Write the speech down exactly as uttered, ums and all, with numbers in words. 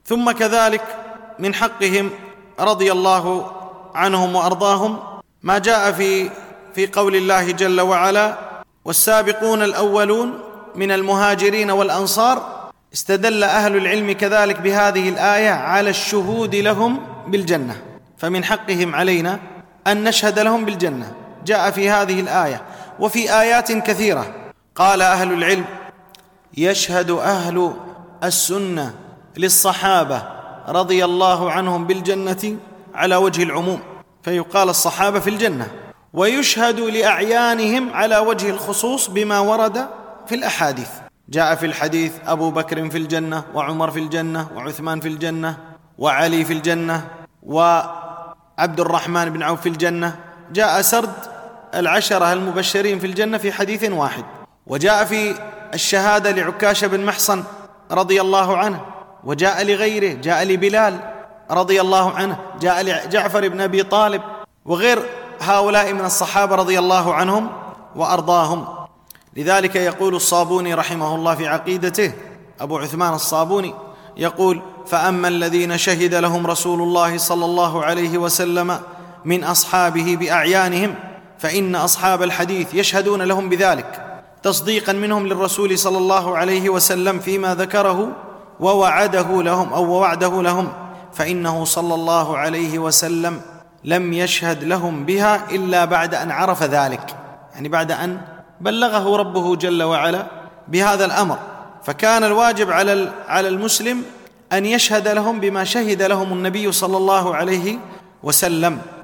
ثم كذلك من حقهم رضي الله عنهم وأرضاهم ما جاء في في قول الله جل وعلا: والسابقون الأولون من المهاجرين والأنصار. استدل أهل العلم كذلك بهذه الآية على الشهود لهم بالجنة، فمن حقهم علينا أن نشهد لهم بالجنة، جاء في هذه الآية وفي آيات كثيرة. قال أهل العلم: يشهد أهل السنة للصحابة رضي الله عنهم بالجنة على وجه العموم، فيقال الصحابة في الجنة، ويشهد لأعيانهم على وجه الخصوص بما ورد في الأحاديث. جاء في الحديث: أبو بكر في الجنة، وعمر في الجنة، وعثمان في الجنة، وعلي في الجنة، وعبد الرحمن بن عوف في الجنة. جاء سرد العشرة المبشرين في الجنة في حديث واحد. وجاء في الشهادة لعكاشة بن محصن رضي الله عنه، وجاء لغيره، جاء لبلال رضي الله عنه، جاء لجعفر بن أبي طالب، وغير هؤلاء من الصحابة رضي الله عنهم وأرضاهم. لذلك يقول الصابوني رحمه الله في عقيدته، أبو عثمان الصابوني يقول: فأما الذين شهد لهم رسول الله صلى الله عليه وسلم من أصحابه بأعيانهم فإن أصحاب الحديث يشهدون لهم بذلك تصديقا منهم للرسول صلى الله عليه وسلم فيما ذكره ووعده لهم أو ووعده لهم، فإنه صلى الله عليه وسلم لم يشهد لهم بها إلا بعد أن عرف ذلك، يعني بعد أن بلغه ربه جل وعلا بهذا الأمر. فكان الواجب على على المسلم أن يشهد لهم بما شهد لهم النبي صلى الله عليه وسلم.